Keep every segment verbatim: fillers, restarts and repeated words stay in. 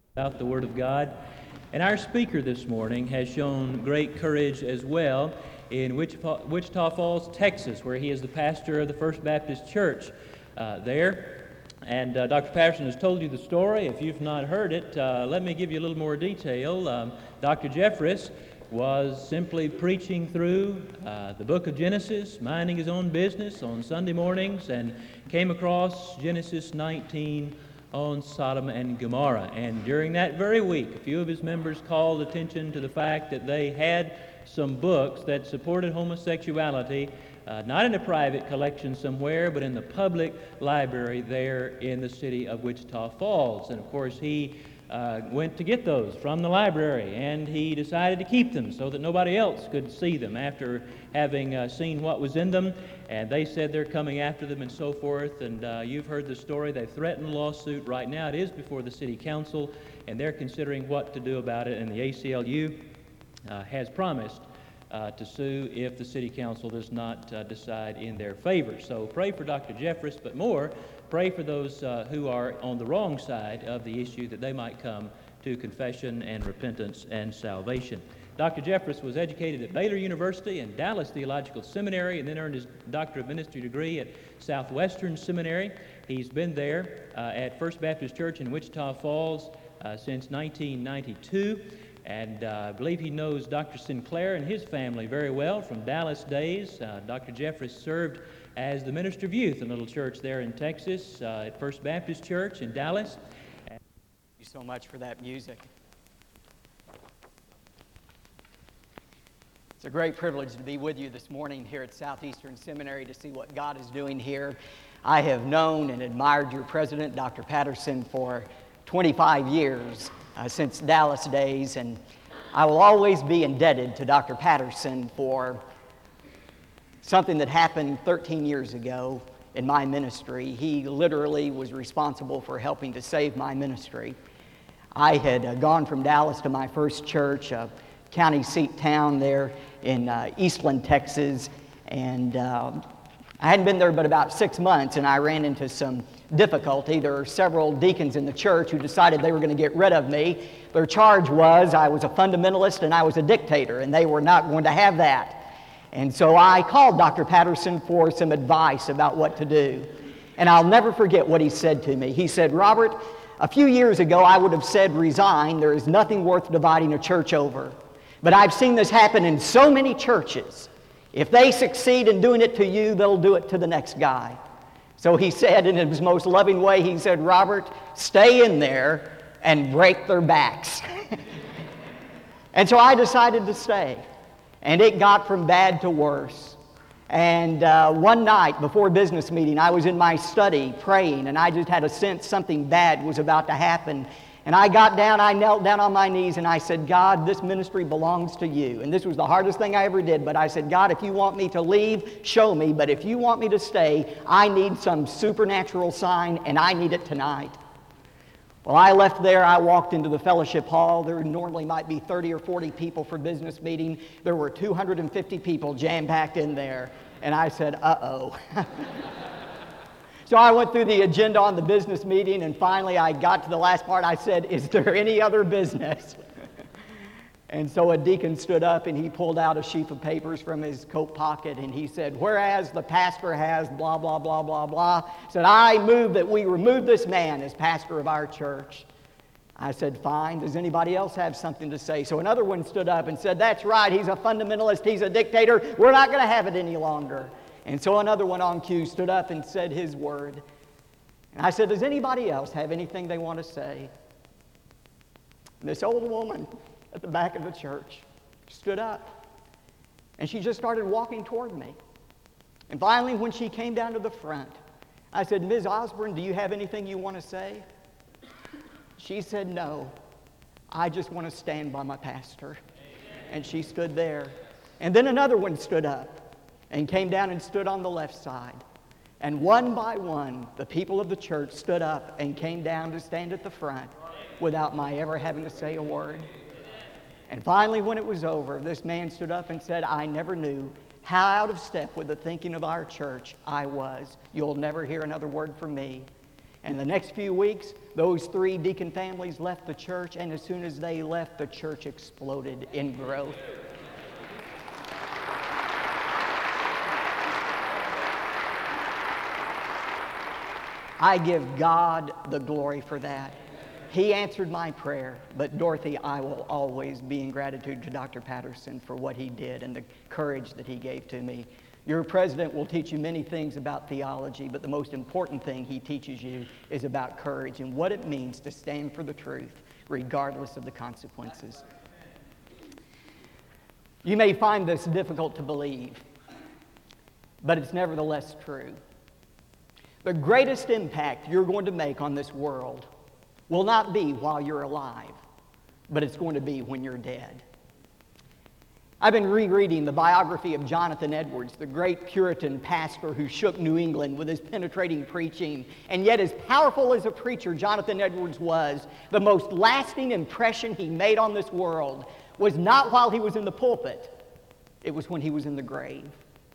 About the Word of God. And our speaker this morning has shown great courage as well in Wichita, Wichita Falls, Texas, where he is the pastor of the First Baptist Church uh, there. And uh, Doctor Patterson has told you the story. If you've not heard it, uh, let me give you a little more detail. Um, Doctor Jeffress was simply preaching through uh, the book of Genesis, minding his own business on Sunday mornings, and came across Genesis nineteen on Sodom and Gomorrah. And during that very week, a few of his members called attention to the fact that they had some books that supported homosexuality, uh, not in a private collection somewhere, but in the public library there in the city of Wichita Falls. And of course, he uh, went to get those from the library, and he decided to keep them so that nobody else could see them after having uh, seen what was in them. And they said they're coming after them and so forth. And uh, you've heard the story. They've threatened a lawsuit. Right now it is before the city council, and they're considering what to do about it. And the A C L U uh, has promised uh, to sue if the city council does not uh, decide in their favor. So pray for Doctor Jeffress, but more, pray for those uh, who are on the wrong side of the issue, that they might come to confession and repentance and salvation. Doctor Jeffress was educated at Baylor University and Dallas Theological Seminary, and then earned his Doctor of Ministry degree at Southwestern Seminary. He's been there uh, at First Baptist Church in Wichita Falls uh, since nineteen ninety-two, and uh, I believe he knows Doctor Sinclair and his family very well from Dallas days. Uh, Doctor Jeffress served as the minister of youth in a little church there in Texas uh, at First Baptist Church in Dallas. Thank you so much for that music. It's a great privilege to be with you this morning here at Southeastern Seminary to see what God is doing here. I have known and admired your president, Doctor Patterson, for twenty-five years, uh, since Dallas days, and I will always be indebted to Doctor Patterson for something that happened thirteen years ago in my ministry. He literally was responsible for helping to save my ministry. I had uh, gone from Dallas to my first church, uh, county seat town there in uh, Eastland, Texas, and uh, I hadn't been there but about six months, and I ran into some difficulty. There were several deacons in the church who decided they were going to get rid of me. Their charge was I was a fundamentalist and I was a dictator, and they were not going to have that. And so I called Doctor Patterson for some advice about what to do. And I'll never forget what he said to me. He said, "Robert, a few years ago I would have said resign. There is nothing worth dividing a church over. But I've seen this happen in so many churches. If they succeed in doing it to you, they'll do it to the next guy." So he said in his most loving way, he said, "Robert, stay in there and break their backs." And so I decided to stay. And it got from bad to worse. And uh, one night before business meeting, I was in my study praying, and I just had a sense something bad was about to happen. And I got down, I knelt down on my knees, and I said, "God, this ministry belongs to you." And this was the hardest thing I ever did, but I said, "God, if you want me to leave, show me. But if you want me to stay, I need some supernatural sign, and I need it tonight." Well, I left there, I walked into the fellowship hall. There normally might be thirty or forty people for business meeting. There were two hundred fifty people jam-packed in there. And I said, uh-oh. So I went through the agenda on the business meeting, and finally I got to the last part. I said, "Is there any other business?" And so a deacon stood up, and he pulled out a sheaf of papers from his coat pocket, and he said, "Whereas the pastor has blah, blah, blah, blah, blah," said, "I move that we remove this man as pastor of our church." I said, "Fine. Does anybody else have something to say?" So another one stood up and said, "That's right. He's a fundamentalist. He's a dictator. We're not going to have it any longer." And so another one on cue stood up and said his word. And I said, "Does anybody else have anything they want to say?" And this old woman at the back of the church stood up, and she just started walking toward me. And finally, when she came down to the front, I said, "Miz Osborne, do you have anything you want to say?" She said, "No, I just want to stand by my pastor." And she stood there. And then another one stood up and came down and stood on the left side. And one by one, the people of the church stood up and came down to stand at the front without my ever having to say a word. And finally, when it was over, this man stood up and said, "I never knew how out of step with the thinking of our church I was. You'll never hear another word from me." And the next few weeks, those three deacon families left the church, and as soon as they left, the church exploded in growth. I give God the glory for that. He answered my prayer, but Dorothy, I will always be in gratitude to Doctor Patterson for what he did and the courage that he gave to me. Your president will teach you many things about theology, but the most important thing he teaches you is about courage and what it means to stand for the truth, regardless of the consequences. You may find this difficult to believe, but it's nevertheless true. The greatest impact you're going to make on this world will not be while you're alive, but it's going to be when you're dead. I've been rereading the biography of Jonathan Edwards, the great Puritan pastor who shook New England with his penetrating preaching. And yet, as powerful as a preacher Jonathan Edwards was, the most lasting impression he made on this world was not while he was in the pulpit, it was when he was in the grave.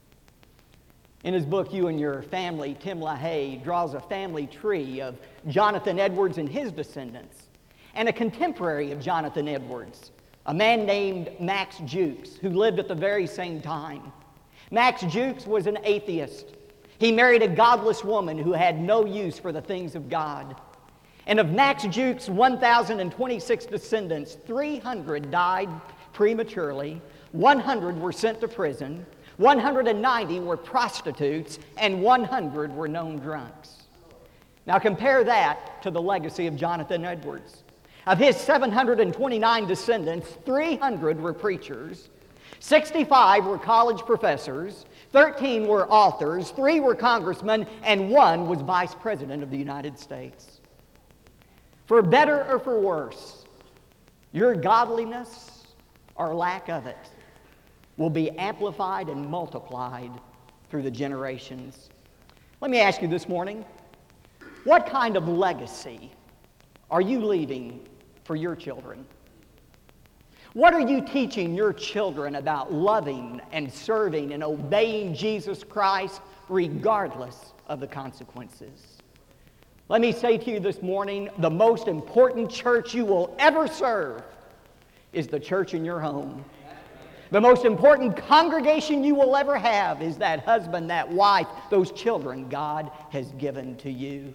In his book, You and Your Family, Tim LaHaye draws a family tree of Jonathan Edwards and his descendants, and a contemporary of Jonathan Edwards, a man named Max Jukes, who lived at the very same time. Max Jukes was an atheist. He married a godless woman who had no use for the things of God. And of Max Jukes' one thousand twenty-six descendants, three hundred died prematurely, one hundred were sent to prison, one hundred ninety were prostitutes, and one hundred were known drunks. Now compare that to the legacy of Jonathan Edwards. Of his seven hundred twenty-nine descendants, three hundred were preachers, sixty-five were college professors, thirteen were authors, three were congressmen, and one was vice president of the United States. For better or for worse, your godliness or lack of it will be amplified and multiplied through the generations. Let me ask you this morning, what kind of legacy are you leaving for your children? What are you teaching your children about loving and serving and obeying Jesus Christ regardless of the consequences? Let me say to you this morning, the most important church you will ever serve is the church in your home. The most important congregation you will ever have is that husband, that wife, those children God has given to you.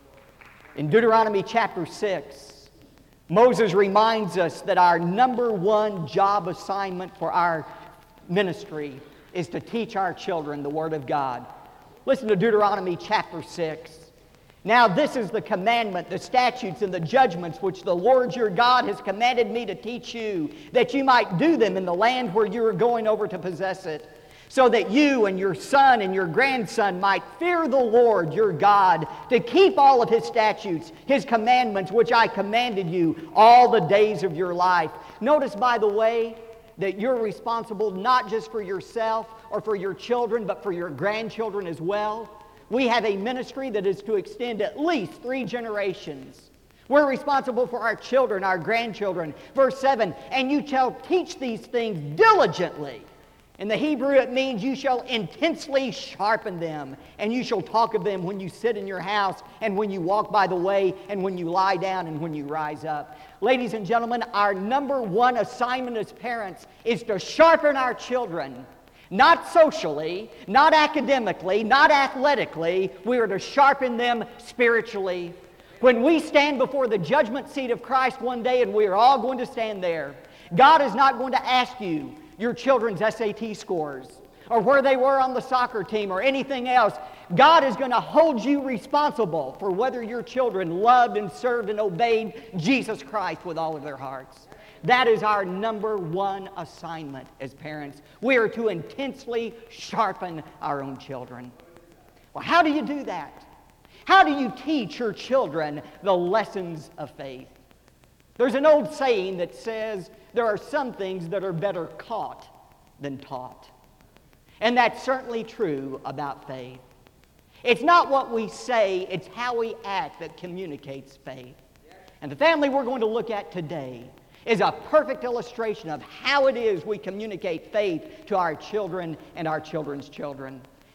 In Deuteronomy chapter six, Moses reminds us that our number one job assignment for our ministry is to teach our children the Word of God. Listen to Deuteronomy chapter six. Now this is the commandment, the statutes, and the judgments which the Lord your God has commanded me to teach you, that you might do them in the land where you are going over to possess it, so that you and your son and your grandson might fear the Lord your God, to keep all of His statutes, His commandments, which I commanded you all the days of your life. Notice, by the way, that you're responsible not just for yourself or for your children, but for your grandchildren as well. We have a ministry that is to extend at least three generations. We're responsible for our children, our grandchildren. Verse seven, and you shall teach these things diligently. In the Hebrew, it means you shall intensely sharpen them, and you shall talk of them when you sit in your house, and when you walk by the way, and when you lie down, and when you rise up. Ladies and gentlemen, our number one assignment as parents is to sharpen our children. Not socially, not academically, not athletically. We are to sharpen them spiritually. When we stand before the judgment seat of Christ one day, and we are all going to stand there, God is not going to ask you your children's S A T scores or where they were on the soccer team or anything else. God is going to hold you responsible for whether your children loved and served and obeyed Jesus Christ with all of their hearts. That is our number one assignment as parents. We are to intensely sharpen our own children. Well, how do you do that? How do you teach your children the lessons of faith? There's an old saying that says there are some things that are better caught than taught. And that's certainly true about faith. It's not what we say, it's how we act that communicates faith. And the family we're going to look at today is a perfect illustration of how it is we communicate faith to our children and our children's children.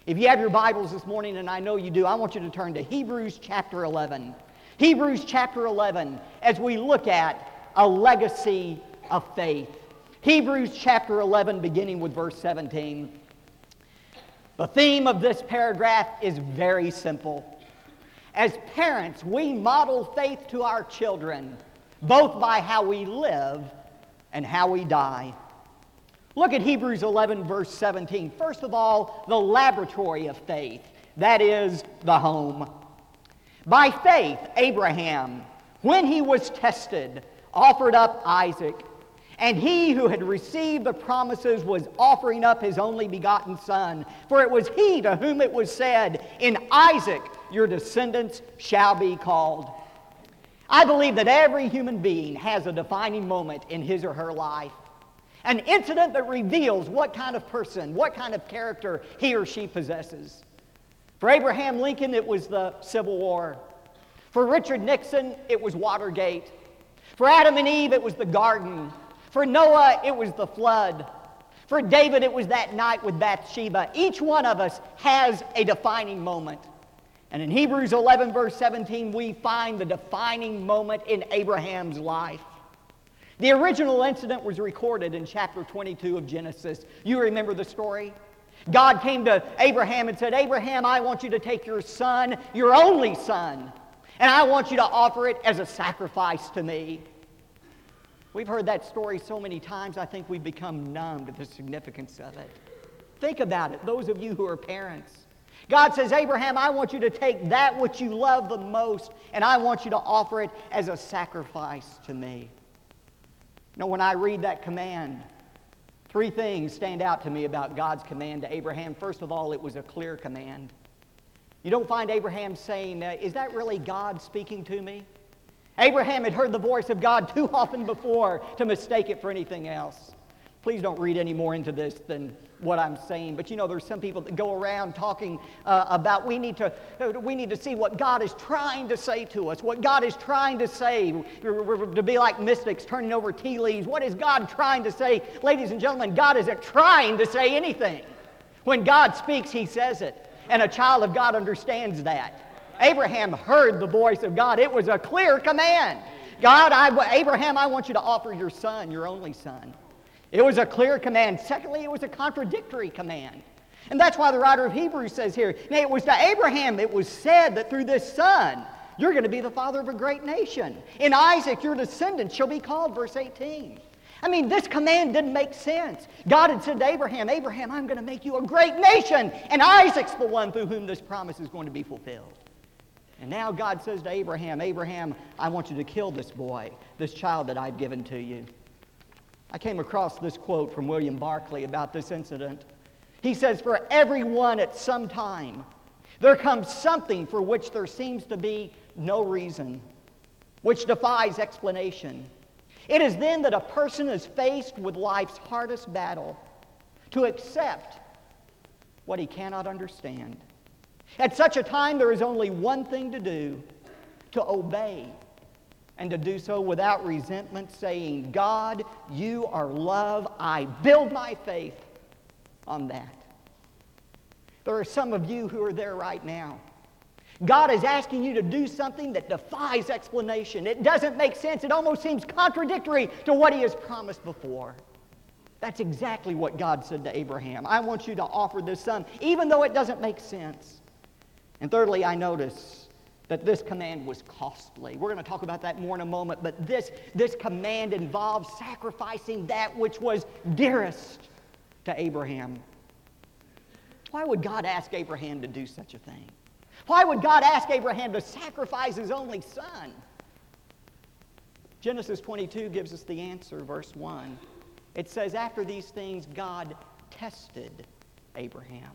If you have your Bibles this morning, and I know you do, I want you to turn to Hebrews chapter eleven. Hebrews chapter eleven, as we look at a legacy of faith. Hebrews chapter eleven, beginning with verse seventeen. The theme of this paragraph is very simple. As parents, we model faith to our children, both by how we live and how we die. Look at Hebrews eleven, verse seventeen. First of all, the laboratory of faith, that is, the home. By faith, Abraham, when he was tested, offered up Isaac. And he who had received the promises was offering up his only begotten son. For it was he to whom it was said, "In Isaac your descendants shall be called." I believe that every human being has a defining moment in his or her life. An incident that reveals what kind of person, what kind of character he or she possesses. For Abraham Lincoln, it was the Civil War. For Richard Nixon, it was Watergate. For Adam and Eve, it was the garden. For Noah, it was the flood. For David, it was that night with Bathsheba. Each one of us has a defining moment. And in Hebrews eleven, verse seventeen, we find the defining moment in Abraham's life. The original incident was recorded in chapter twenty-two of Genesis. You remember the story? God came to Abraham and said, "Abraham, I want you to take your son, your only son, and I want you to offer it as a sacrifice to me." We've heard that story so many times, I think we've become numb to the significance of it. Think about it, those of you who are parents. God says, "Abraham, I want you to take that which you love the most, and I want you to offer it as a sacrifice to me." You know, when I read that command, three things stand out to me about God's command to Abraham. First of all, it was a clear command. You don't find Abraham saying, "Is that really God speaking to me?" Abraham had heard the voice of God too often before to mistake it for anything else. Please don't read any more into this than what I'm saying. But you know, there's some people that go around talking uh, about we need to uh, we need to see what God is trying to say to us, what God is trying to say. We're, we're to be like mystics turning over tea leaves. What is God trying to say? Ladies and gentlemen, God isn't trying to say anything. When God speaks, He says it. And a child of God understands that. Abraham heard the voice of God. It was a clear command. God, I, Abraham, I want you to offer your son, your only son. It was a clear command. Secondly, it was a contradictory command. And that's why the writer of Hebrews says here, "Now it was to Abraham it was said that through this son, you're going to be the father of a great nation. In Isaac, your descendants shall be called," verse eighteen. I mean, this command didn't make sense. God had said to Abraham, "Abraham, I'm going to make you a great nation, and Isaac's the one through whom this promise is going to be fulfilled." And now God says to Abraham, "Abraham, I want you to kill this boy, this child that I've given to you." I came across this quote from William Barclay about this incident. He says, "For everyone at some time, there comes something for which there seems to be no reason, which defies explanation. It is then that a person is faced with life's hardest battle, to accept what he cannot understand. At such a time, there is only one thing to do, to obey, and to do so without resentment, saying, 'God, you are love. I build my faith on that.'" There are some of you who are there right now. God is asking you to do something that defies explanation. It doesn't make sense. It almost seems contradictory to what He has promised before. That's exactly what God said to Abraham. "I want you to offer this son, even though it doesn't make sense." And thirdly, I notice that this command was costly. We're going to talk about that more in a moment, but this, this command involves sacrificing that which was dearest to Abraham. Why would God ask Abraham to do such a thing? Why would God ask Abraham to sacrifice his only son? Genesis twenty-two gives us the answer, verse one. It says, "After these things, God tested Abraham."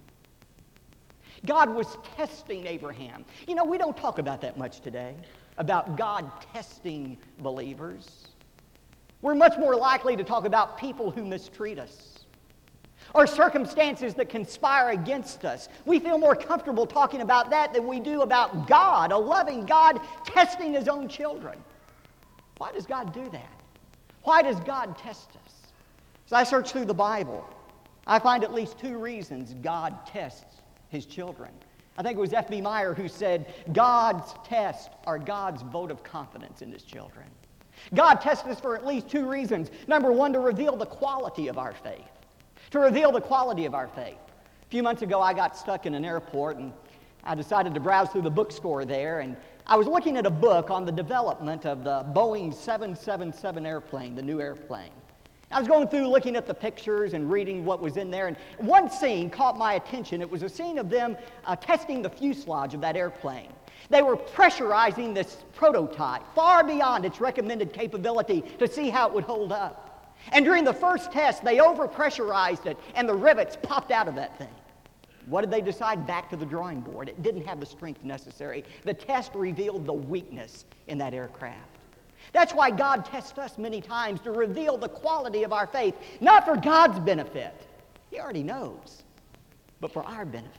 God was testing Abraham. You know, we don't talk about that much today, about God testing believers. We're much more likely to talk about people who mistreat us, or circumstances that conspire against us. We feel more comfortable talking about that than we do about God, a loving God testing His own children. Why does God do that? Why does God test us? As I search through the Bible, I find at least two reasons God tests his children. I think it was F B Meyer who said, God's tests are God's vote of confidence in his children. God tests us for at least two reasons. Number one, to reveal the quality of our faith. To reveal the quality of our faith. A few months ago, I got stuck in an airport, and I decided to browse through the bookstore there, and I was looking at a book on the development of the Boeing seven seventy-seven airplane, the new airplane. I was going through looking at the pictures and reading what was in there, and one scene caught my attention. It was a scene of them uh, testing the fuselage of that airplane. They were pressurizing this prototype far beyond its recommended capability to see how it would hold up. And during the first test, they overpressurized it, and the rivets popped out of that thing. What did they decide? Back to the drawing board. It didn't have the strength necessary. The test revealed the weakness in that aircraft. That's why God tests us many times, to reveal the quality of our faith, not for God's benefit. He already knows, but for our benefit.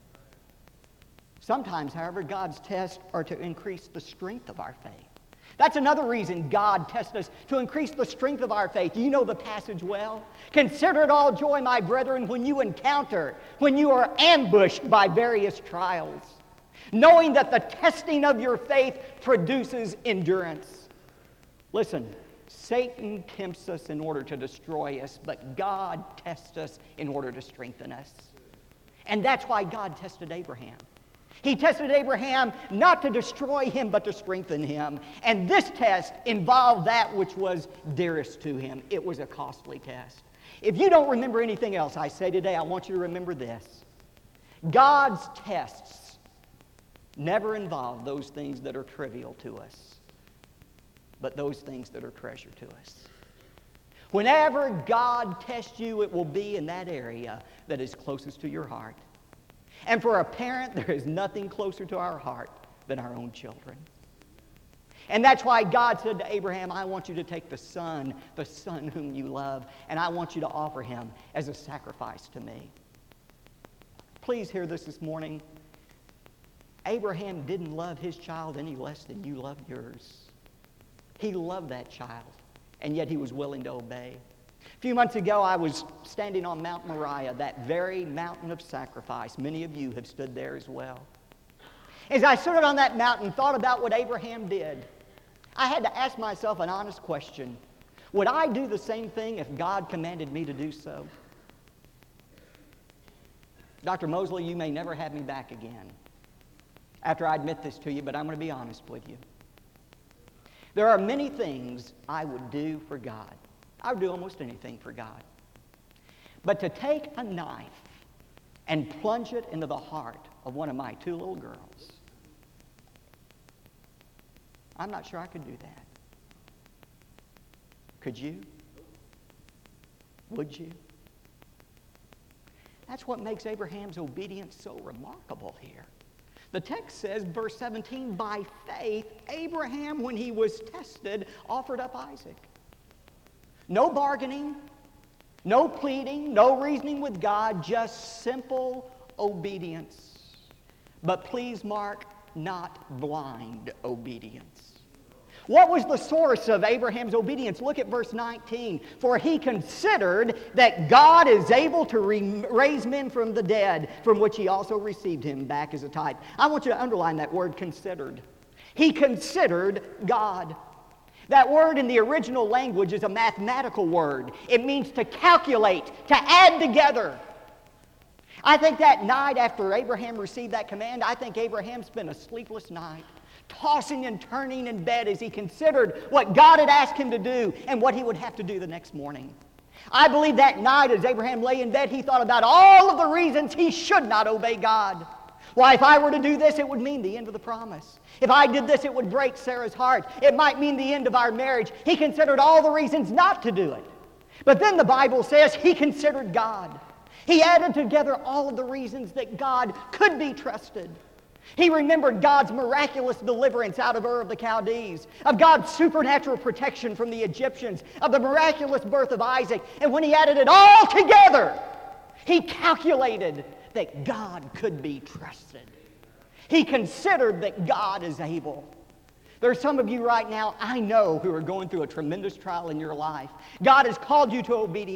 Sometimes, however, God's tests are to increase the strength of our faith. That's another reason God tests us, to increase the strength of our faith. You know the passage well. Consider it all joy, my brethren, when you encounter, when you are ambushed by various trials, knowing that the testing of your faith produces endurance. Listen, Satan tempts us in order to destroy us, but God tests us in order to strengthen us. And that's why God tested Abraham. He tested Abraham not to destroy him, but to strengthen him. And this test involved that which was dearest to him. It was a costly test. If you don't remember anything else I say today, I want you to remember this. God's tests never involve those things that are trivial to us, but those things that are treasure to us. Whenever God tests you, it will be in that area that is closest to your heart. And for a parent, there is nothing closer to our heart than our own children. And that's why God said to Abraham, I want you to take the son, the son whom you love, and I want you to offer him as a sacrifice to me. Please hear this this morning. Abraham didn't love his child any less than you loved yours. He loved that child, and yet he was willing to obey. A few months ago, I was standing on Mount Moriah, that very mountain of sacrifice. Many of you have stood there as well. As I stood on that mountain and thought about what Abraham did, I had to ask myself an honest question. Would I do the same thing if God commanded me to do so? Doctor Mosley, you may never have me back again after I admit this to you, but I'm going to be honest with you. There are many things I would do for God. I would do almost anything for God. But to take a knife and plunge it into the heart of one of my two little girls, I'm not sure I could do that. Could you? Would you? That's what makes Abraham's obedience so remarkable here. The text says, verse seventeen, by faith, Abraham, when he was tested, offered up Isaac. No bargaining, no pleading, no reasoning with God, just simple obedience. But please mark, not blind obedience. What was the source of Abraham's obedience? Look at verse nineteen. For he considered that God is able to re- raise men from the dead, from which he also received him back as a type. I want you to underline that word, considered. He considered God. That word in the original language is a mathematical word. It means to calculate, to add together. I think that night after Abraham received that command, I think Abraham spent a sleepless night, tossing and turning in bed as he considered what God had asked him to do and what he would have to do the next morning. I believe that night as Abraham lay in bed, he thought about all of the reasons he should not obey God. Why, if I were to do this, it would mean the end of the promise. If I did this, it would break Sarah's heart. It might mean the end of our marriage. He considered all the reasons not to do it. But then the Bible says he considered God. He added together all of the reasons that God could be trusted. He remembered God's miraculous deliverance out of Ur of the Chaldees, of God's supernatural protection from the Egyptians, of the miraculous birth of Isaac. And when he added it all together, he calculated that God could be trusted. He considered that God is able. There are some of you right now, I know, who are going through a tremendous trial in your life. God has called you to obedience.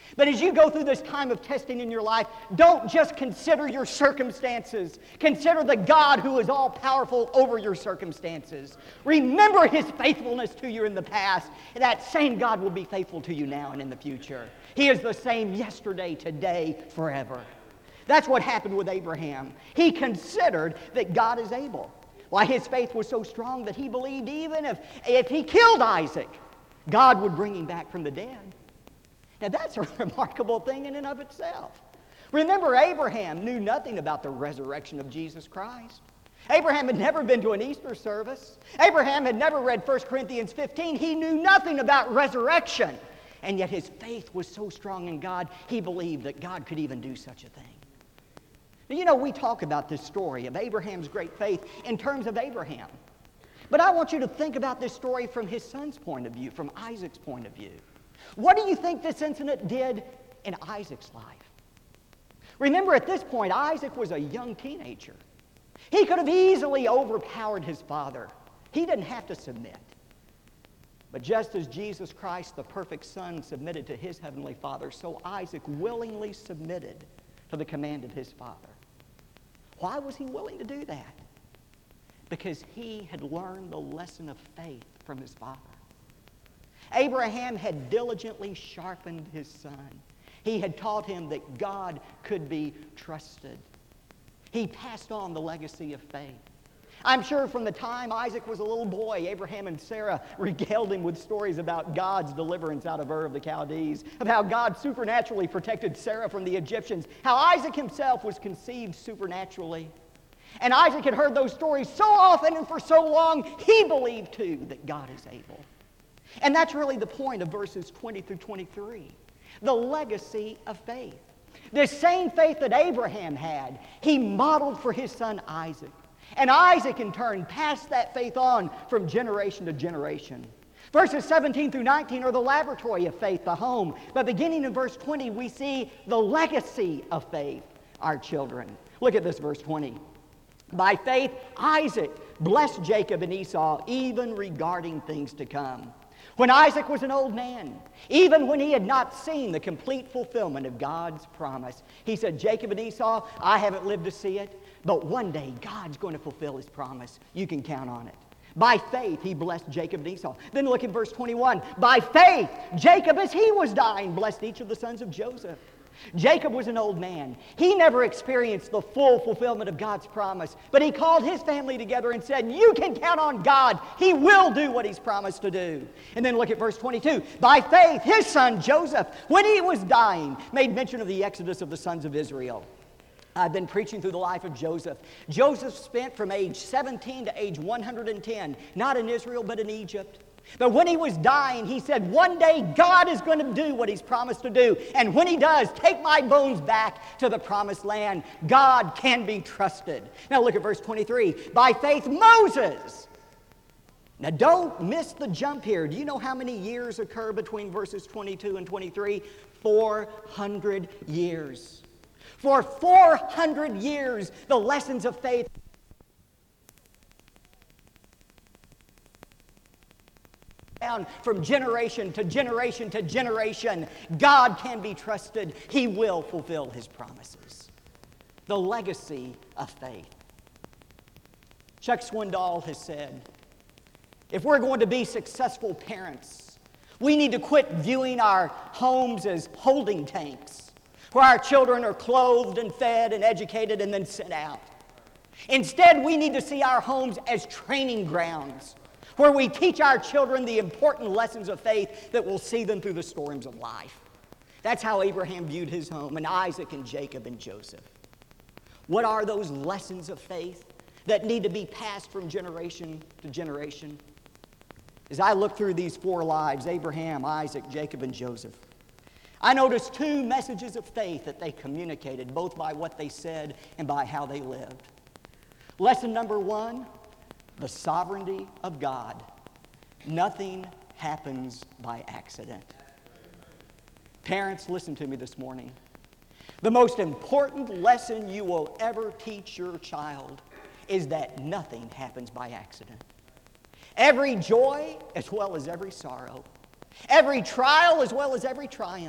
But as you go through this time of testing in your life, don't just consider your circumstances. Consider the God who is all-powerful over your circumstances. Remember His faithfulness to you in the past. And that same God will be faithful to you now and in the future. He is the same yesterday, today, forever. That's what happened with Abraham. He considered that God is able. Why, his faith was so strong that he believed even if, if he killed Isaac, God would bring him back from the dead. Now, that's a remarkable thing in and of itself. Remember, Abraham knew nothing about the resurrection of Jesus Christ. Abraham had never been to an Easter service. Abraham had never read First Corinthians fifteen. He knew nothing about resurrection. And yet his faith was so strong in God, he believed that God could even do such a thing. Now, you know, we talk about this story of Abraham's great faith in terms of Abraham. But I want you to think about this story from his son's point of view, from Isaac's point of view. What do you think this incident did in Isaac's life? Remember, at this point, Isaac was a young teenager. He could have easily overpowered his father. He didn't have to submit. But just as Jesus Christ, the perfect Son, submitted to his heavenly Father, so Isaac willingly submitted to the command of his father. Why was he willing to do that? Because he had learned the lesson of faith from his father. Abraham had diligently sharpened his son. He had taught him that God could be trusted. He passed on the legacy of faith. I'm sure from the time Isaac was a little boy, Abraham and Sarah regaled him with stories about God's deliverance out of Ur of the Chaldees, of how God supernaturally protected Sarah from the Egyptians, how Isaac himself was conceived supernaturally. And Isaac had heard those stories so often and for so long, he believed too that God is able. And that's really the point of verses twenty through twenty-three. The legacy of faith. This same faith that Abraham had, he modeled for his son Isaac. And Isaac, in turn, passed that faith on from generation to generation. Verses seventeen through nineteen are the laboratory of faith, the home. But beginning in verse twenty, we see the legacy of faith, our children. Look at this, verse twenty. By faith, Isaac blessed Jacob and Esau, even regarding things to come. When Isaac was an old man, even when he had not seen the complete fulfillment of God's promise, he said, Jacob and Esau, I haven't lived to see it, but one day God's going to fulfill his promise. You can count on it. By faith, he blessed Jacob and Esau. Then look at verse twenty-one. By faith, Jacob, as he was dying, blessed each of the sons of Joseph. Jacob was an old man. He never experienced the full fulfillment of God's promise, but he called his family together and said, you can count on God. He will do what he's promised to do. And then look at verse twenty-two. By faith, his son Joseph, when he was dying, made mention of the exodus of the sons of Israel. I've been preaching through the life of Joseph. Joseph spent from age seventeen to age one hundred ten, not in Israel, but in Egypt. But when he was dying, he said, one day God is going to do what he's promised to do. And when he does, take my bones back to the promised land. God can be trusted. Now look at verse twenty-three. By faith, Moses. Now don't miss the jump here. Do you know how many years occur between verses twenty-two and twenty-three? four hundred years. For four hundred years, the lessons of faith down from generation to generation to generation. God can be trusted. He will fulfill his promises. The legacy of faith. Chuck Swindoll has said, if we're going to be successful parents, we need to quit viewing our homes as holding tanks, where our children are clothed and fed and educated and then sent out. Instead, we need to see our homes as training grounds, where we teach our children the important lessons of faith that will see them through the storms of life. That's how Abraham viewed his home, and Isaac and Jacob and Joseph. What are those lessons of faith that need to be passed from generation to generation? As I look through these four lives, Abraham, Isaac, Jacob, and Joseph, I noticed two messages of faith that they communicated, both by what they said and by how they lived. Lesson number one, the sovereignty of God. Nothing happens by accident. Parents, listen to me this morning. The most important lesson you will ever teach your child is that nothing happens by accident. Every joy as well as every sorrow, every trial as well as every triumph,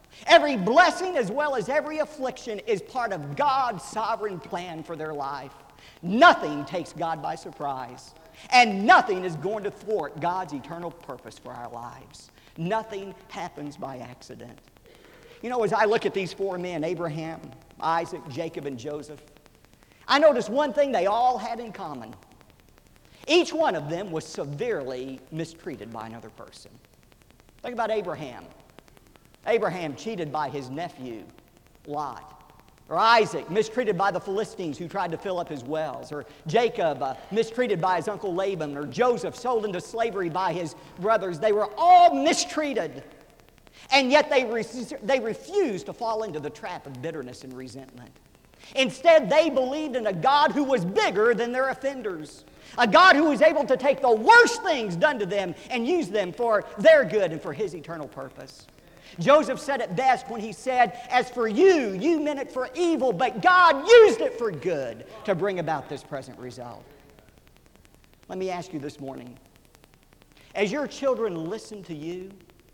Every blessing as well as every affliction is part of God's sovereign plan for their life. Nothing takes God by surprise. And nothing is going to thwart God's eternal purpose for our lives. Nothing happens by accident. You know, as I look at these four men, Abraham, Isaac, Jacob, and Joseph, I noticed one thing they all had in common. Each one of them was severely mistreated by another person. Think about Abraham. Abraham cheated by his nephew, Lot. Or Isaac, mistreated by the Philistines who tried to fill up his wells. Or Jacob, uh, mistreated by his uncle Laban. Or Joseph, sold into slavery by his brothers. They were all mistreated. And yet they, re- they refused to fall into the trap of bitterness and resentment. Instead, they believed in a God who was bigger than their offenders. A God who was able to take the worst things done to them and use them for their good and for His eternal purpose. Joseph said it best when he said, "As for you, you meant it for evil, but God used it for good to bring about this present result." Let me ask you this morning, as your children listen to you,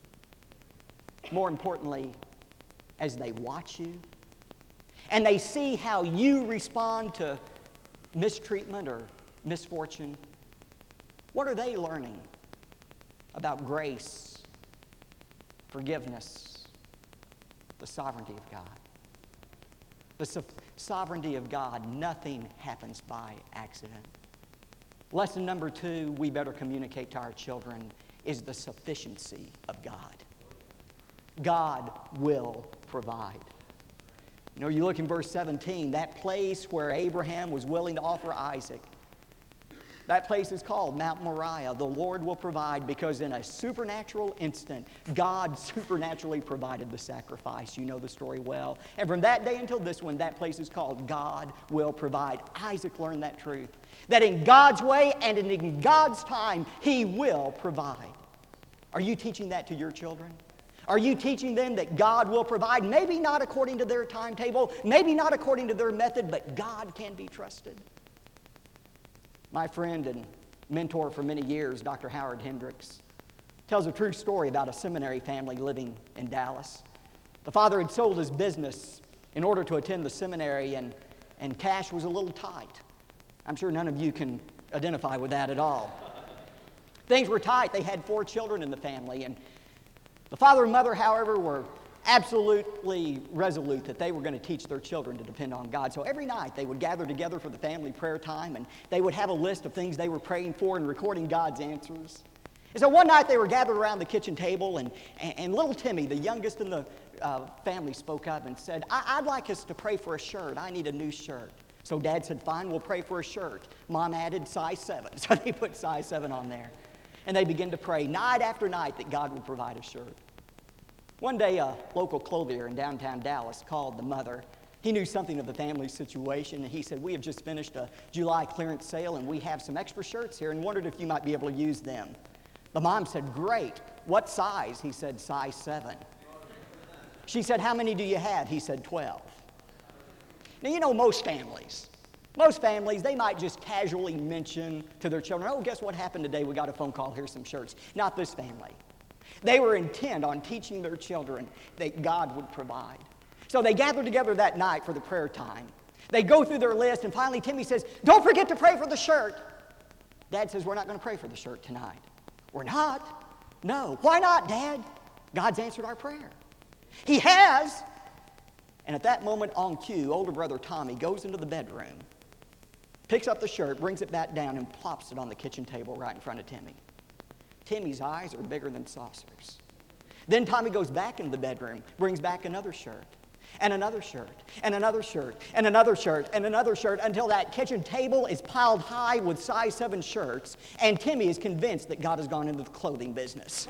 more importantly, as they watch you, and they see how you respond to mistreatment or misfortune, what are they learning about grace, forgiveness, the sovereignty of God? The so- sovereignty of God, nothing happens by accident. Lesson number two we better communicate to our children is the sufficiency of God. God will provide. You know, you look in verse seventeen, that place where Abraham was willing to offer Isaac. That place is called Mount Moriah. The Lord will provide, because in a supernatural instant, God supernaturally provided the sacrifice. You know the story well. And from that day until this one, that place is called God will provide. Isaac learned that truth, that in God's way and in God's time, He will provide. Are you teaching that to your children? Are you teaching them that God will provide? Maybe not according to their timetable, maybe not according to their method, but God can be trusted. My friend and mentor for many years, Doctor Howard Hendricks, tells a true story about a seminary family living in Dallas. The father had sold his business in order to attend the seminary, and, and cash was a little tight. I'm sure none of you can identify with that at all. Things were tight. They had four children in the family, and the father and mother, however, were absolutely resolute that they were going to teach their children to depend on God. So every night they would gather together for the family prayer time, and they would have a list of things they were praying for and recording God's answers. And so one night they were gathered around the kitchen table, and, and, and little Timmy, the youngest in the uh, family, spoke up and said, I- I'd like us to pray for a shirt. I need a new shirt. So Dad said, fine, we'll pray for a shirt. Mom added size seven, so they put size seven on there. And they began to pray night after night that God would provide a shirt. One day, a local clothier in downtown Dallas called the mother. He knew something of the family's situation, and he said, we have just finished a July clearance sale, and we have some extra shirts here, and wondered if you might be able to use them. The mom said, great. What size? He said, size seven. She said, how many do you have? He said, twelve. Now, you know, most families, most families, they might just casually mention to their children, oh, guess what happened today? We got a phone call, here's some shirts. Not this family. They were intent on teaching their children that God would provide. So they gathered together that night for the prayer time. They go through their list, and finally Timmy says, don't forget to pray for the shirt. Dad says, we're not going to pray for the shirt tonight. We're not? No. Why not, Dad? God's answered our prayer. He has. And at that moment on cue, older brother Tommy goes into the bedroom, picks up the shirt, brings it back down, and plops it on the kitchen table right in front of Timmy. Timmy's eyes are bigger than saucers. Then Tommy goes back into the bedroom, brings back another shirt, and another shirt, and another shirt, and another shirt, and another shirt, until that kitchen table is piled high with size seven shirts, and Timmy is convinced that God has gone into the clothing business.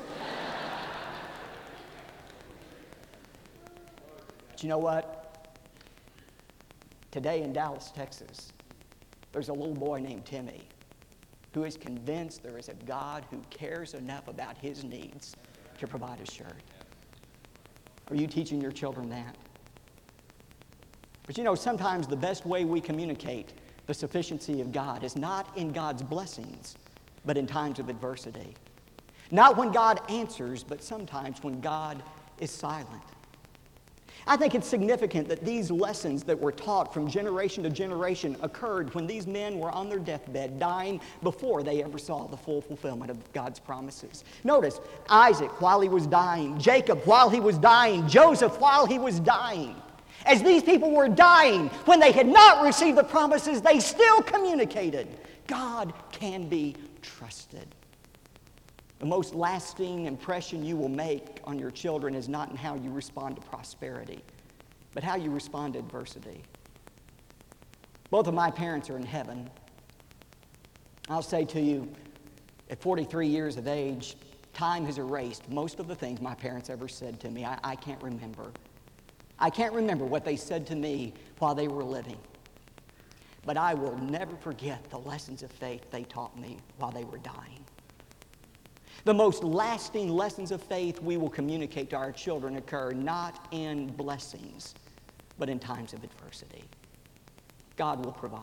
But you know what? Today in Dallas, Texas, there's a little boy named Timmy who is convinced there is a God who cares enough about his needs to provide a shirt. Are you teaching your children that? But you know, sometimes the best way we communicate the sufficiency of God is not in God's blessings, but in times of adversity. Not when God answers, but sometimes when God is silent. I think it's significant that these lessons that were taught from generation to generation occurred when these men were on their deathbed, dying before they ever saw the full fulfillment of God's promises. Notice, Isaac while he was dying, Jacob while he was dying, Joseph while he was dying. As these people were dying, when they had not received the promises, they still communicated. God can be trusted. The most lasting impression you will make on your children is not in how you respond to prosperity, but how you respond to adversity. Both of my parents are in heaven. I'll say to you, at forty-three years of age, time has erased most of the things my parents ever said to me. I, I can't remember. I can't remember what they said to me while they were living. But I will never forget the lessons of faith they taught me while they were dying. The most lasting lessons of faith we will communicate to our children occur not in blessings, but in times of adversity. God will provide.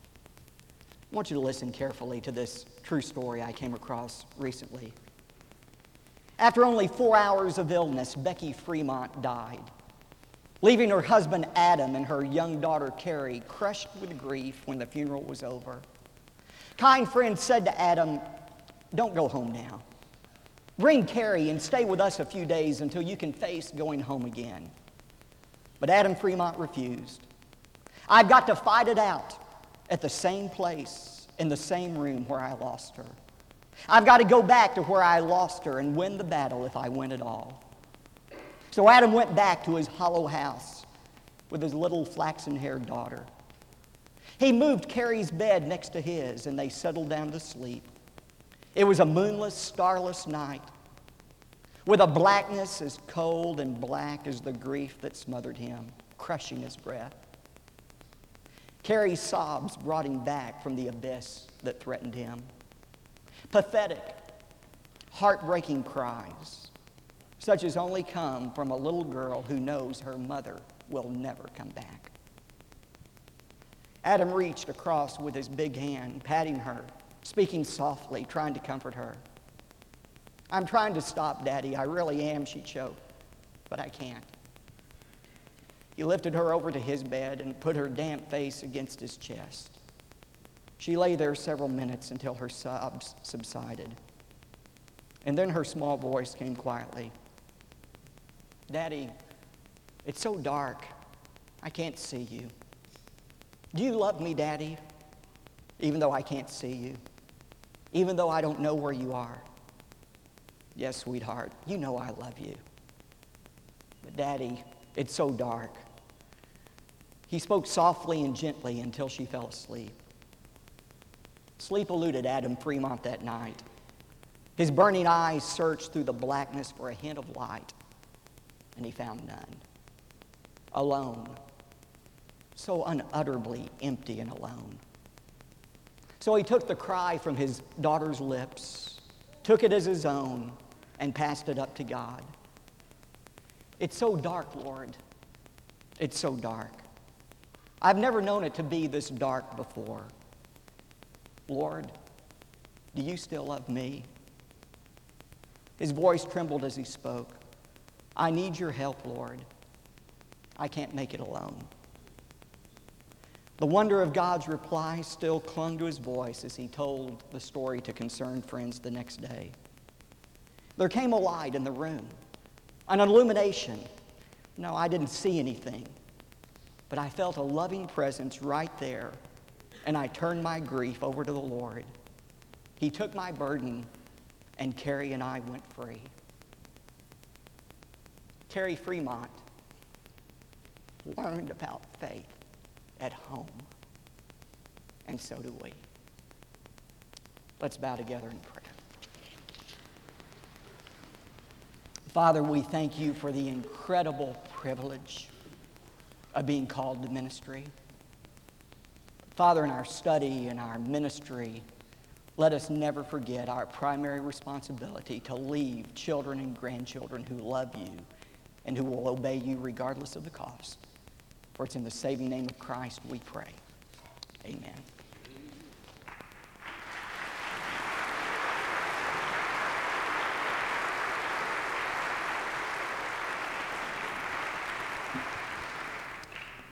I want you to listen carefully to this true story I came across recently. After only four hours of illness, Becky Fremont died, leaving her husband Adam and her young daughter Carrie crushed with grief when the funeral was over. Kind friends said to Adam, "Don't go home now. Bring Carrie and stay with us a few days until you can face going home again." But Adam Fremont refused. "I've got to fight it out at the same place, in the same room where I lost her. I've got to go back to where I lost her and win the battle if I win it all." So Adam went back to his hollow house with his little flaxen-haired daughter. He moved Carrie's bed next to his, and they settled down to sleep. It was a moonless, starless night, with a blackness as cold and black as the grief that smothered him, crushing his breath. Carrie's sobs brought him back from the abyss that threatened him. Pathetic, heartbreaking cries, such as only come from a little girl who knows her mother will never come back. Adam reached across with his big hand, patting her, speaking softly, trying to comfort her. "I'm trying to stop, Daddy. I really am," she choked, "but I can't." He lifted her over to his bed and put her damp face against his chest. She lay there several minutes until her sobs subsided. And then her small voice came quietly. "Daddy, it's so dark. I can't see you. Do you love me, Daddy? Even though I can't see you? Even though I don't know where you are?" "Yes, sweetheart, you know I love you. But Daddy, it's so dark." He spoke softly and gently until she fell asleep. Sleep eluded Adam Fremont that night. His burning eyes searched through the blackness for a hint of light, and he found none. Alone, so unutterably empty and alone. So he took the cry from his daughter's lips, took it as his own, and passed it up to God. "It's so dark, Lord. It's so dark. I've never known it to be this dark before. Lord, do you still love me?" His voice trembled as he spoke. "I need your help, Lord. I can't make it alone." The wonder of God's reply still clung to his voice as he told the story to concerned friends the next day. There came a light in the room, an illumination. No, I didn't see anything, but I felt a loving presence right there, and I turned my grief over to the Lord. He took my burden, and Carrie and I went free. Carrie Fremont learned about faith at home, and so do we. Let's bow together in prayer. Father, we thank you for the incredible privilege of being called to ministry. Father, in our study and our ministry, let us never forget our primary responsibility to leave children and grandchildren who love you and who will obey you regardless of the cost. For it's in the saving name of Christ we pray. Amen.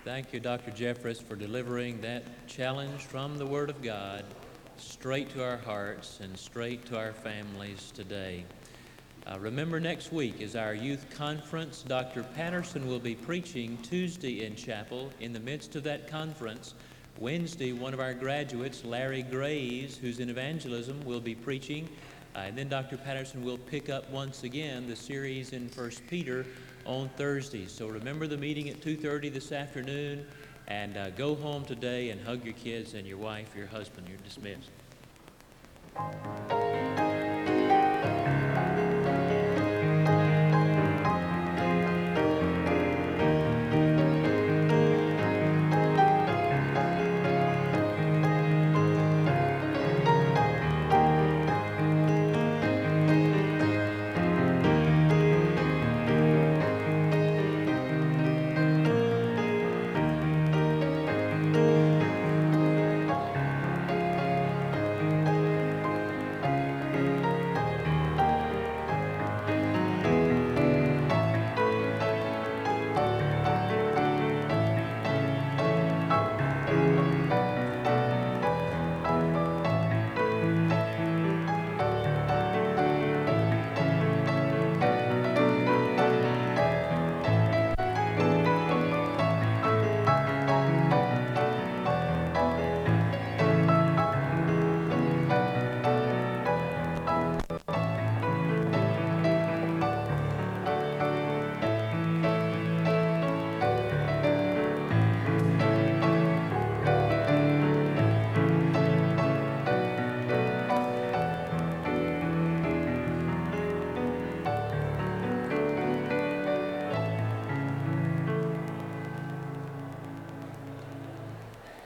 Thank you, Doctor Jeffress, for delivering that challenge from the Word of God straight to our hearts and straight to our families today. Uh, remember, next week is our youth conference. Doctor Patterson will be preaching Tuesday in chapel. In the midst of that conference, Wednesday, one of our graduates, Larry Graves, who's in evangelism, will be preaching. Uh, and then Doctor Patterson will pick up once again the series in First Peter on Thursday. So remember the meeting at two thirty this afternoon, and uh, go home today and hug your kids and your wife, your husband. You're dismissed.